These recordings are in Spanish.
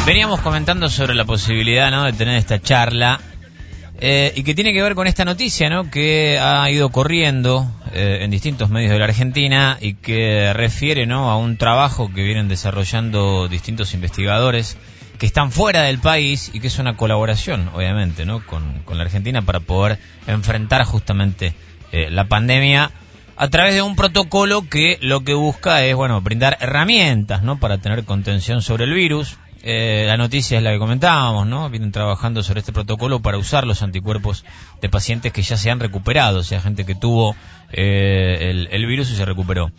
Veníamos comentando sobre la posibilidad, ¿no?, de tener esta charla y que tiene que ver con esta noticia, ¿no?, que ha ido corriendo en distintos medios de la Argentina y que refiere, ¿no?, a un trabajo que vienen desarrollando distintos investigadores que están fuera del país y que es una colaboración, obviamente, ¿no?, con la Argentina para poder enfrentar justamente la pandemia a través de un protocolo que lo que busca es, bueno, brindar herramientas, ¿no?, para tener contención sobre el virus. La noticia es la que comentábamos, ¿no? Vienen trabajando sobre este protocolo para usar los anticuerpos de pacientes que ya se han recuperado, o sea, gente que tuvo el virus y se recuperó.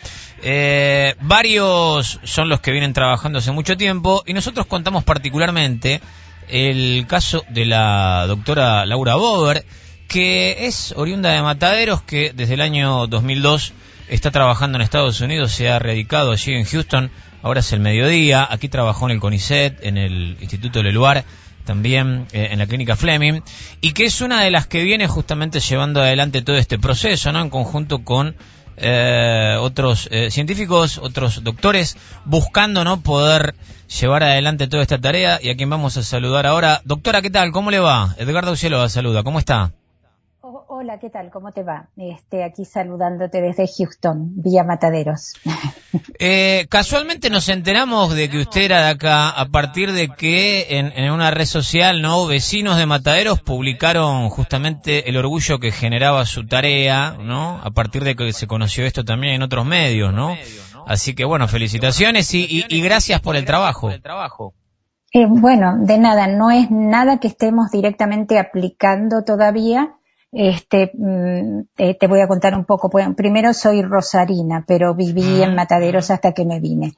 Varios son los que vienen trabajando hace mucho tiempo y nosotros contamos particularmente el caso de la doctora Laura Bober, que es oriunda de Mataderos, que desde el año 2002 está trabajando en Estados Unidos, se ha radicado allí en Houston. Ahora es el mediodía, aquí trabajó en el CONICET, en el Instituto Leluar, también en la Clínica Fleming, y que es una de las que viene justamente llevando adelante todo este proceso, ¿no?, en conjunto con otros científicos, otros doctores, buscando, ¿no?, poder llevar adelante toda esta tarea, y a quien vamos a saludar ahora. Doctora, ¿qué tal? ¿Cómo le va? Edgardo Ucielo saluda, ¿cómo está? Hola, ¿qué tal? ¿Cómo te va? Aquí saludándote desde Houston, Villa Mataderos. Casualmente nos enteramos de que usted era de acá a partir de que en una red social, ¿no?, vecinos de Mataderos publicaron justamente el orgullo que generaba su tarea, ¿no?, a partir de que se conoció esto también en otros medios, ¿no? Así que bueno, felicitaciones y gracias por el trabajo. Bueno, de nada, no es nada que estemos directamente aplicando todavía. Te voy a contar un poco. Primero, soy rosarina, pero viví en Mataderos hasta que me vine.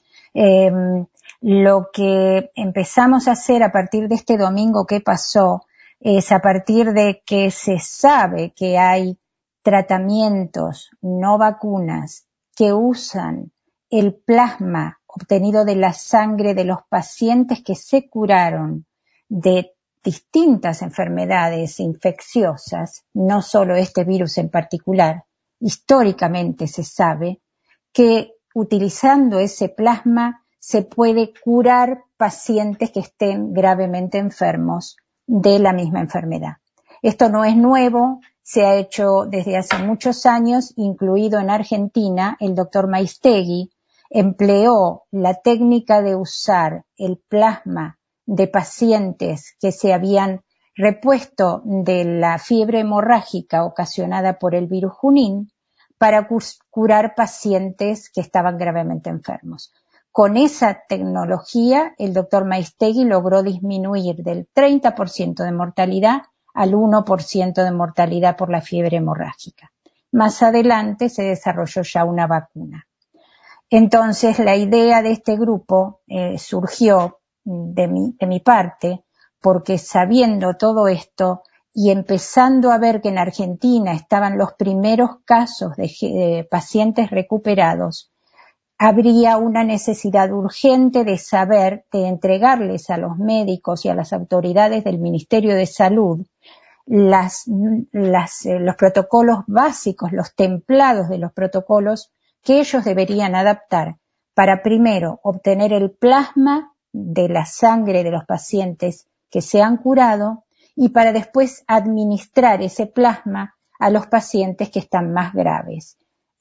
Lo que empezamos a hacer a partir de este domingo que pasó es, a partir de que se sabe que hay tratamientos, no vacunas, que usan el plasma obtenido de la sangre de los pacientes que se curaron de distintas enfermedades infecciosas, no solo este virus en particular. Históricamente se sabe que utilizando ese plasma se puede curar pacientes que estén gravemente enfermos de la misma enfermedad. Esto no es nuevo, se ha hecho desde hace muchos años, incluido en Argentina. El doctor Maistegui empleó la técnica de usar el plasma de pacientes que se habían repuesto de la fiebre hemorrágica ocasionada por el virus Junín para curar pacientes que estaban gravemente enfermos. Con esa tecnología, el doctor Maistegui logró disminuir del 30% de mortalidad al 1% de mortalidad por la fiebre hemorrágica. Más adelante se desarrolló ya una vacuna. Entonces, la idea de este grupo surgió de mi parte, porque sabiendo todo esto y empezando a ver que en Argentina estaban los primeros casos de pacientes recuperados, habría una necesidad urgente de saber, de entregarles a los médicos y a las autoridades del Ministerio de Salud los protocolos básicos, los templados de los protocolos que ellos deberían adaptar para, primero, obtener el plasma de la sangre de los pacientes que se han curado y para después administrar ese plasma a los pacientes que están más graves.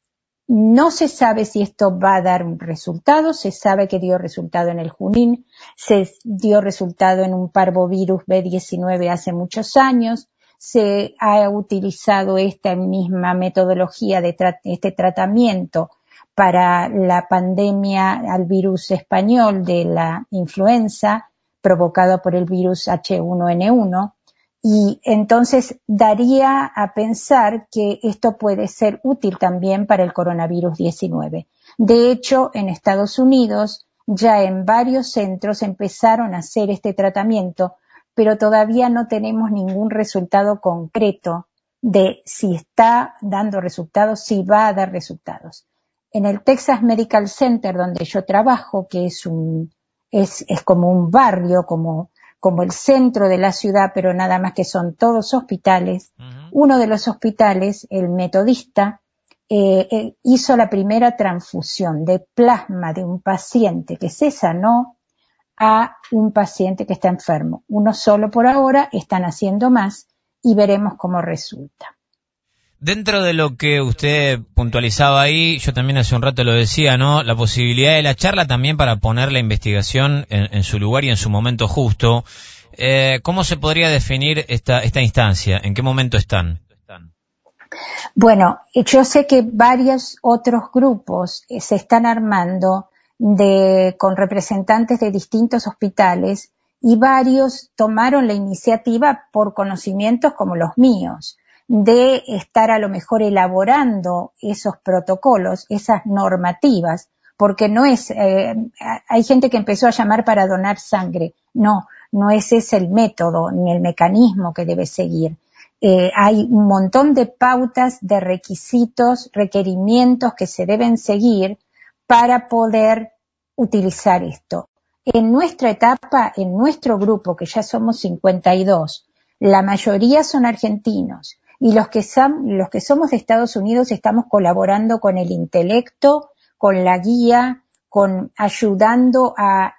No se sabe si esto va a dar un resultado, se sabe que dio resultado en el Junín, se dio resultado en un parvovirus B19 hace muchos años, se ha utilizado esta misma metodología de este tratamiento para la pandemia al virus español de la influenza provocado por el virus H1N1, y entonces daría a pensar que esto puede ser útil también para el coronavirus 19. De hecho, en Estados Unidos ya en varios centros empezaron a hacer este tratamiento, pero todavía no tenemos ningún resultado concreto de si está dando resultados, si va a dar resultados. En el Texas Medical Center, donde yo trabajo, que es como un barrio, como el centro de la ciudad, pero nada más que son todos hospitales, uno de los hospitales, el Metodista, hizo la primera transfusión de plasma de un paciente que se sanó a un paciente que está enfermo. Uno solo por ahora, están haciendo más y veremos cómo resulta. Dentro de lo que usted puntualizaba ahí, yo también hace un rato lo decía, ¿no? La posibilidad de la charla también para poner la investigación en su lugar y en su momento justo. ¿Cómo se podría definir esta instancia? ¿En qué momento están? Bueno, yo sé que varios otros grupos se están armando con representantes de distintos hospitales y varios tomaron la iniciativa por conocimientos como los míos, de estar a lo mejor elaborando esos protocolos, esas normativas, porque no es, hay gente que empezó a llamar para donar sangre. No ese es el método ni el mecanismo que debe seguir. Hay un montón de pautas, de requisitos, requerimientos que se deben seguir para poder utilizar esto. En nuestra etapa, en nuestro grupo, que ya somos 52, la mayoría son argentinos y los que somos de Estados Unidos estamos colaborando con el intelecto, con la guía, ayudando a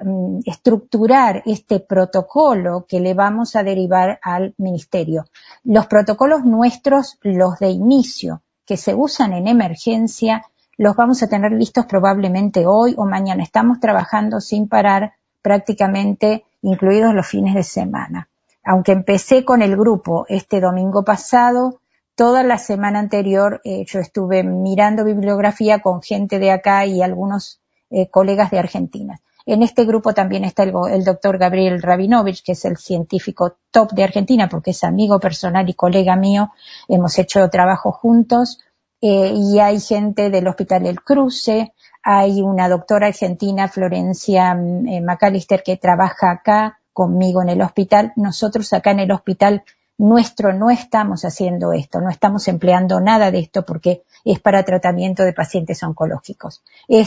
estructurar este protocolo que le vamos a derivar al ministerio. Los protocolos nuestros, los de inicio, que se usan en emergencia, los vamos a tener listos probablemente hoy o mañana. Estamos trabajando sin parar prácticamente, incluidos los fines de semana. Aunque empecé con el grupo este domingo pasado, toda la semana anterior yo estuve mirando bibliografía con gente de acá y algunos colegas de Argentina. En este grupo también está el doctor Gabriel Rabinovich, que es el científico top de Argentina, porque es amigo personal y colega mío. Hemos hecho trabajo juntos. Y hay gente del Hospital El Cruce, hay una doctora argentina, Florencia McAllister, que trabaja acá conmigo en el hospital. Nosotros acá en el hospital nuestro no estamos haciendo esto, no estamos empleando nada de esto porque es para tratamiento de pacientes oncológicos.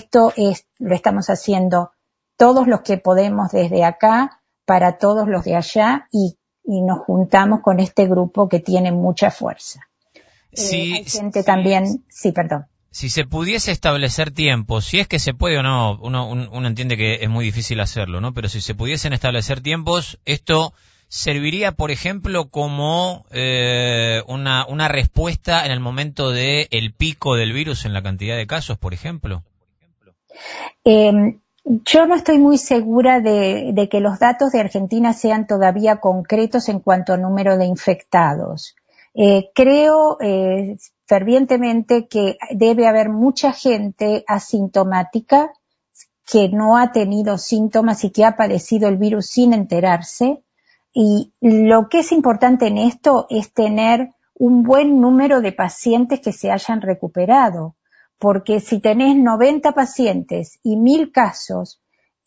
Lo estamos haciendo todos los que podemos desde acá para todos los de allá y nos juntamos con este grupo que tiene mucha fuerza. Hay gente también, perdón. Si se pudiese establecer tiempos, si es que se puede o no, uno entiende que es muy difícil hacerlo, ¿no? Pero si se pudiesen establecer tiempos, esto serviría, por ejemplo, como una respuesta en el momento de el pico del virus en la cantidad de casos, por ejemplo. Yo no estoy muy segura de que los datos de Argentina sean todavía concretos en cuanto a número de infectados. Creo fervientemente que debe haber mucha gente asintomática que no ha tenido síntomas y que ha padecido el virus sin enterarse. Y lo que es importante en esto es tener un buen número de pacientes que se hayan recuperado. Porque si tenés 90 pacientes y 1000 casos,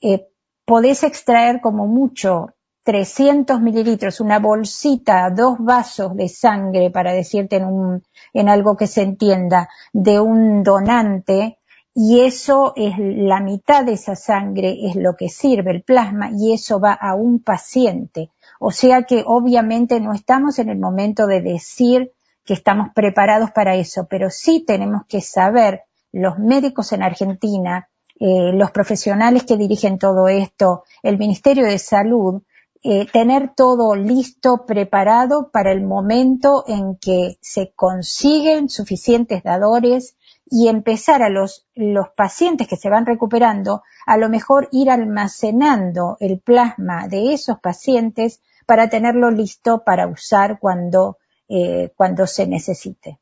podés extraer como mucho 300 mililitros, una bolsita, 2 vasos de sangre, para decirte en algo que se entienda, de un donante, y eso es la mitad de esa sangre, es lo que sirve, el plasma, y eso va a un paciente. O sea que obviamente no estamos en el momento de decir que estamos preparados para eso, pero sí tenemos que saber, los médicos en Argentina, los profesionales que dirigen todo esto, el Ministerio de Salud, tener todo listo, preparado para el momento en que se consiguen suficientes dadores y empezar a los pacientes que se van recuperando, a lo mejor ir almacenando el plasma de esos pacientes para tenerlo listo para usar cuando se necesite.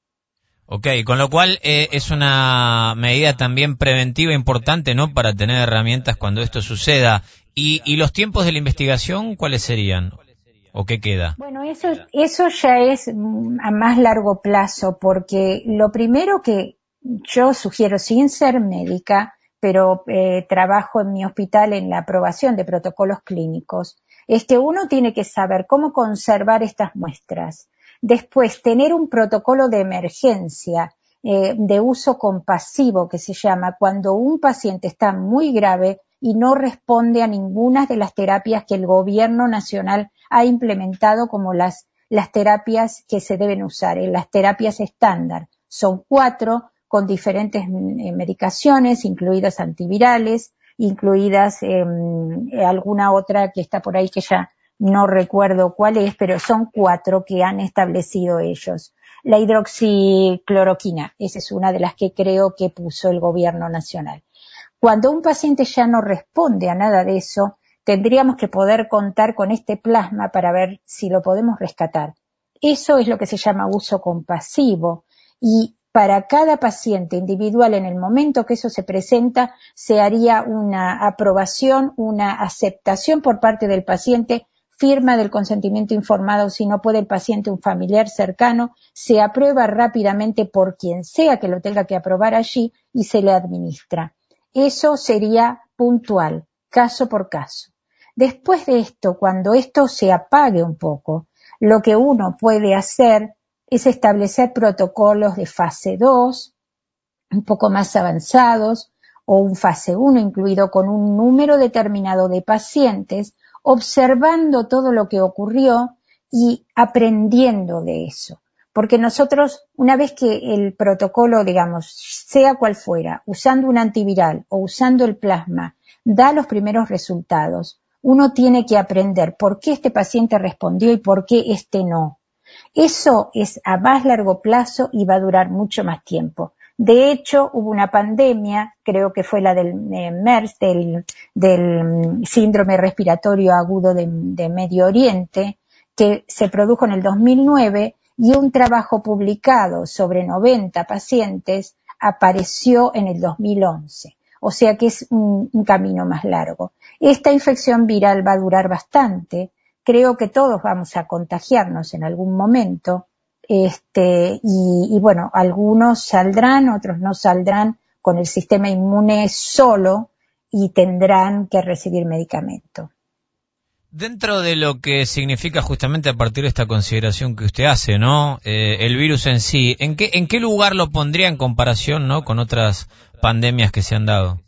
Ok, con lo cual es una medida también preventiva importante, ¿no? Para tener herramientas cuando esto suceda. ¿Y los tiempos de la investigación cuáles serían? ¿O qué queda? Bueno, eso ya es a más largo plazo, porque lo primero que yo sugiero, sin ser médica, pero trabajo en mi hospital en la aprobación de protocolos clínicos, es que uno tiene que saber cómo conservar estas muestras. Después, tener un protocolo de emergencia de uso compasivo, que se llama, cuando un paciente está muy grave y no responde a ninguna de las terapias que el gobierno nacional ha implementado como las terapias que se deben usar, las terapias estándar. Son 4 con diferentes medicaciones, incluidas antivirales, incluidas alguna otra que está por ahí que ya no recuerdo cuál es, pero son 4 que han establecido ellos. La hidroxicloroquina, esa es una de las que creo que puso el gobierno nacional. Cuando un paciente ya no responde a nada de eso, tendríamos que poder contar con este plasma para ver si lo podemos rescatar. Eso es lo que se llama uso compasivo y para cada paciente individual en el momento que eso se presenta se haría una aprobación, una aceptación por parte del paciente, firma del consentimiento informado, si no puede el paciente, un familiar cercano, se aprueba rápidamente por quien sea que lo tenga que aprobar allí y se le administra. Eso sería puntual, caso por caso. Después de esto, cuando esto se apague un poco, lo que uno puede hacer es establecer protocolos de fase 2, un poco más avanzados, o un fase 1 incluido con un número determinado de pacientes, observando todo lo que ocurrió y aprendiendo de eso. Porque nosotros, una vez que el protocolo, digamos, sea cual fuera, usando un antiviral o usando el plasma, da los primeros resultados, uno tiene que aprender por qué este paciente respondió y por qué este no. Eso es a más largo plazo y va a durar mucho más tiempo. De hecho, hubo una pandemia, creo que fue la del MERS, del síndrome respiratorio agudo de Medio Oriente, que se produjo en el 2009 y un trabajo publicado sobre 90 pacientes apareció en el 2011. O sea que es un camino más largo. Esta infección viral va a durar bastante. Creo que todos vamos a contagiarnos en algún momento. Y bueno, algunos saldrán, otros no saldrán con el sistema inmune solo y tendrán que recibir medicamento. Dentro de lo que significa justamente a partir de esta consideración que usted hace, ¿no? El virus en sí, ¿en qué lugar lo pondría en comparación, ¿no? Con otras pandemias que se han dado?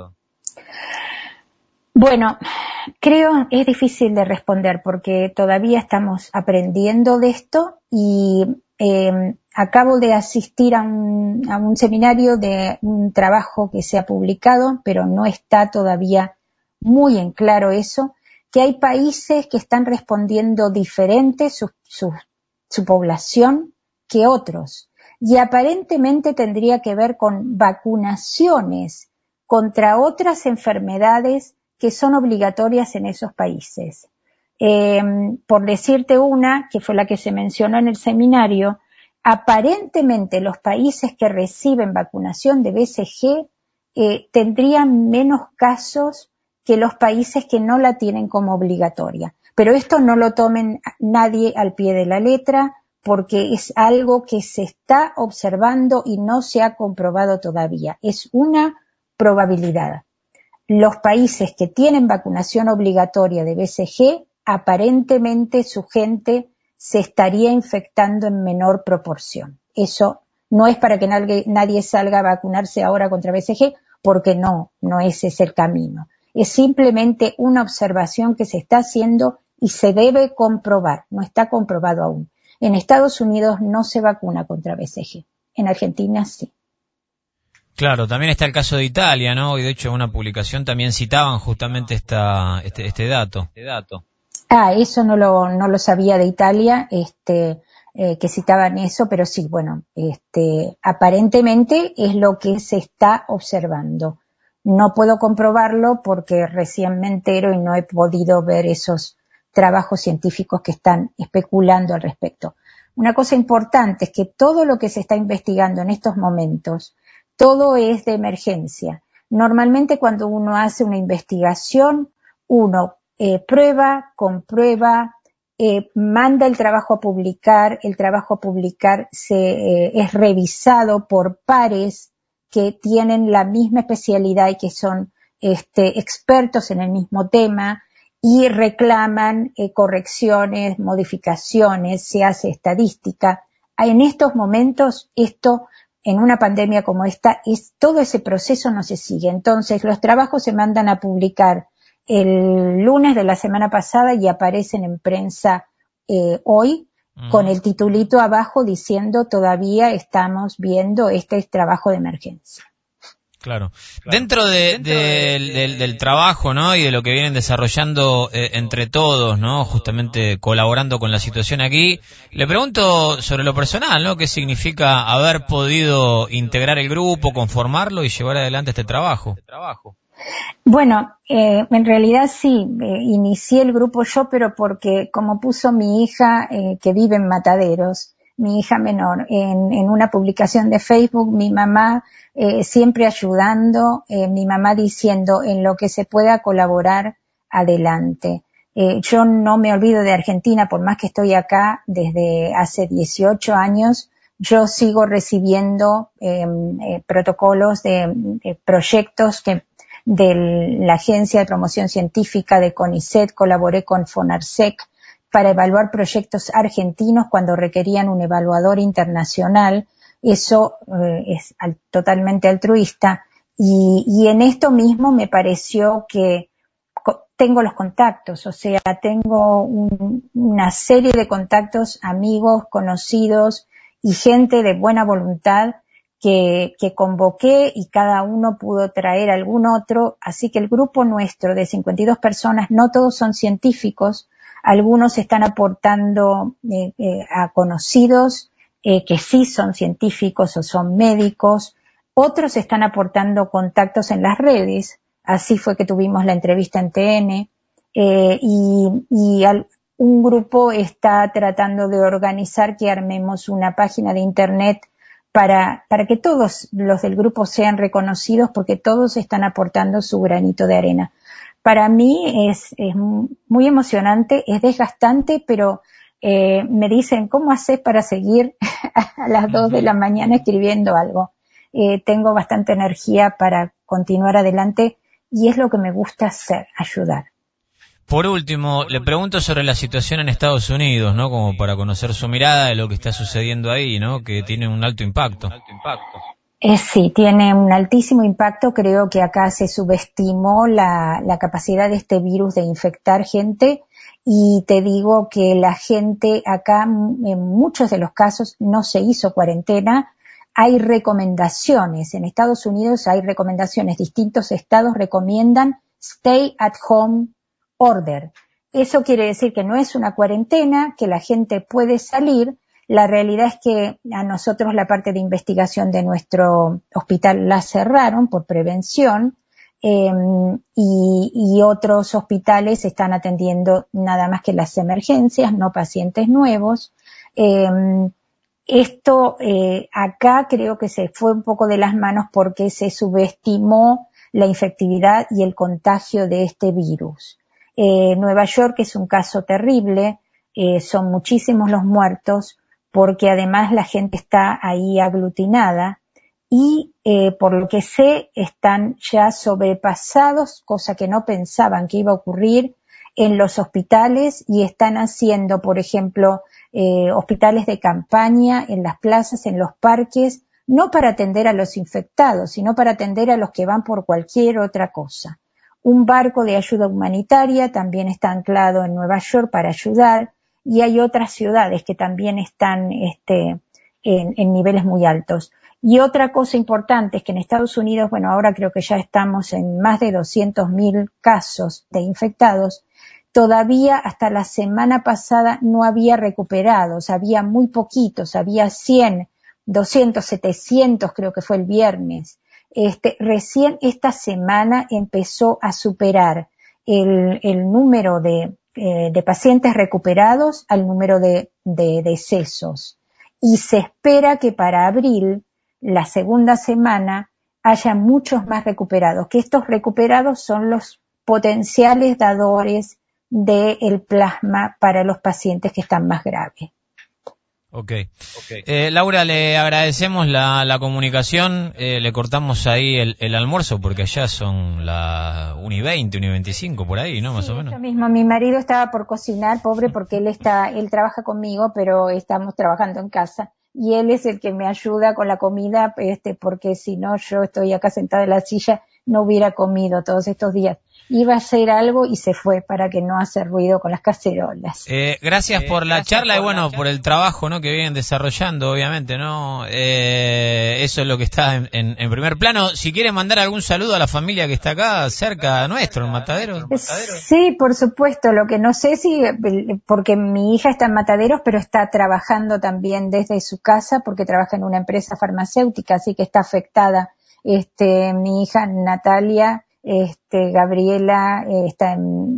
Bueno, creo es difícil de responder porque todavía estamos aprendiendo de esto y acabo de asistir a un seminario de un trabajo que se ha publicado, pero no está todavía muy en claro eso, que hay países que están respondiendo diferente su población que otros. Y aparentemente tendría que ver con vacunaciones contra otras enfermedades que son obligatorias en esos países. Por decirte una, que fue la que se mencionó en el seminario, aparentemente los países que reciben vacunación de BCG tendrían menos casos que los países que no la tienen como obligatoria. Pero esto no lo tomen nadie al pie de la letra porque es algo que se está observando y no se ha comprobado todavía. Es una probabilidad. Los países que tienen vacunación obligatoria de BCG, aparentemente su gente se estaría infectando en menor proporción. Eso no es para que nadie salga a vacunarse ahora contra BCG, porque no ese es el camino. Es simplemente una observación que se está haciendo y se debe comprobar, no está comprobado aún. En Estados Unidos no se vacuna contra BCG, en Argentina sí. Claro, también está el caso de Italia, ¿no? Y de hecho en una publicación también citaban justamente este dato. Eso no lo sabía de Italia, que citaban eso, pero sí, bueno, aparentemente es lo que se está observando. No puedo comprobarlo porque recién me entero y no he podido ver esos trabajos científicos que están especulando al respecto. Una cosa importante es que todo lo que se está investigando en estos momentos, todo es de emergencia. Normalmente cuando uno hace una investigación, uno prueba, comprueba, manda el trabajo a publicar es revisado por pares que tienen la misma especialidad y que son expertos en el mismo tema y reclaman correcciones, modificaciones, se hace estadística. En estos momentos, en una pandemia como esta, todo ese proceso no se sigue. Entonces, los trabajos se mandan a publicar el lunes de la semana pasada y aparecen en prensa hoy, con el titulito abajo diciendo todavía estamos viendo este trabajo de emergencia. Claro. Dentro del trabajo, ¿no? Y de lo que vienen desarrollando entre todos, ¿no? Justamente colaborando con la situación aquí, le pregunto sobre lo personal, ¿no? ¿Qué significa haber podido integrar el grupo, conformarlo y llevar adelante este trabajo? Bueno, en realidad sí, inicié el grupo yo, pero porque como puso mi hija que vive en Mataderos, mi hija menor, en una publicación de Facebook, mi mamá siempre ayudando, mi mamá diciendo en lo que se pueda colaborar, adelante. Yo no me olvido de Argentina, por más que estoy acá desde hace 18 años, yo sigo recibiendo protocolos de proyectos que de la Agencia de Promoción Científica de CONICET, colaboré con FONARSEC para evaluar proyectos argentinos cuando requerían un evaluador internacional. Eso es totalmente altruista. Y en esto mismo me pareció que tengo los contactos, o sea, tengo una serie de contactos, amigos, conocidos y gente de buena voluntad que convoqué y cada uno pudo traer algún otro, así que el grupo nuestro de 52 personas, no todos son científicos, algunos están aportando a conocidos que sí son científicos o son médicos, otros están aportando contactos en las redes, así fue que tuvimos la entrevista en TN, un grupo está tratando de organizar que armemos una página de internet para que todos los del grupo sean reconocidos porque todos están aportando su granito de arena. Para mí es muy emocionante, es desgastante, pero me dicen, ¿cómo haces para seguir a las 2 de la mañana escribiendo algo? Tengo bastante energía para continuar adelante y es lo que me gusta hacer, ayudar. Por último, le pregunto sobre la situación en Estados Unidos, ¿no? Como para conocer su mirada de lo que está sucediendo ahí, ¿no? Que tiene un alto impacto. Sí, tiene un altísimo impacto. Creo que acá se subestimó la capacidad de este virus de infectar gente y te digo que la gente acá, en muchos de los casos, no se hizo cuarentena. Hay recomendaciones. En Estados Unidos hay recomendaciones. Distintos estados recomiendan stay at home order. Eso quiere decir que no es una cuarentena, que la gente puede salir. La realidad es que a nosotros la parte de investigación de nuestro hospital la cerraron por prevención y otros hospitales están atendiendo nada más que las emergencias, no pacientes nuevos. Esto acá creo que se fue un poco de las manos porque se subestimó la infectividad y el contagio de este virus. Nueva York es un caso terrible, son muchísimos los muertos porque además la gente está ahí aglutinada y por lo que sé están ya sobrepasados, cosa que no pensaban que iba a ocurrir en los hospitales y están haciendo, por ejemplo, hospitales de campaña en las plazas, en los parques, no para atender a los infectados, sino para atender a los que van por cualquier otra cosa. Un barco de ayuda humanitaria también está anclado en Nueva York para ayudar y hay otras ciudades que también están en niveles muy altos. Y otra cosa importante es que en Estados Unidos, bueno, ahora creo que ya estamos en más de 200.000 casos de infectados. Todavía hasta la semana pasada no había recuperados, había muy poquitos, había 100, 200, 700 creo que fue el viernes. Recién esta semana empezó a superar el número de pacientes recuperados al número de decesos. Y se espera que para abril, la segunda semana, haya muchos más recuperados, que estos recuperados son los potenciales dadores del plasma para los pacientes que están más graves. Okay. Laura, le agradecemos la comunicación, le cortamos ahí el almuerzo porque allá son las 1:20, 1:25 por ahí, ¿no? Más o menos. Eso mismo, mi marido estaba por cocinar, pobre, porque él trabaja conmigo, pero estamos trabajando en casa y él es el que me ayuda con la comida, porque si no yo estoy acá sentada en la silla, no hubiera comido todos estos días. iba a hacer algo y se fue para que no hace ruido con las cacerolas. Gracias por la charla y bueno, por el trabajo, ¿no?, que vienen desarrollando, obviamente, ¿no? Eso es lo que está en primer plano. Si quieren mandar algún saludo a la familia que está acá, cerca nuestro, en Mataderos. Sí, por supuesto. Lo que no sé si, porque mi hija está en Mataderos, pero está trabajando también desde su casa, porque trabaja en una empresa farmacéutica, así que está afectada. Mi hija Natalia, Gabriela, está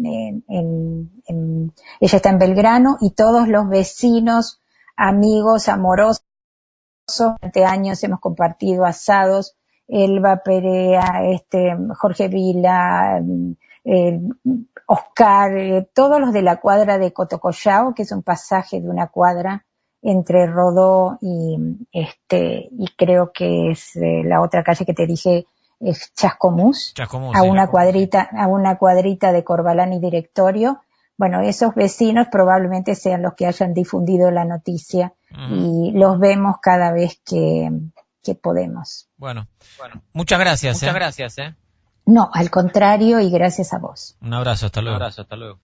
ella está en Belgrano, y todos los vecinos, amigos, amorosos, durante años hemos compartido asados, Elba Perea, Jorge Vila, Oscar, todos los de la cuadra de Cotocollao, que es un pasaje de una cuadra entre Rodó y creo que es la otra calle que te dije, es Chascomús, a una cuadrita de Corbalán y Directorio. Bueno, esos vecinos probablemente sean los que hayan difundido la noticia, y los vemos cada vez que podemos. Bueno, muchas gracias. No, al contrario, y gracias a vos. Un abrazo, hasta luego.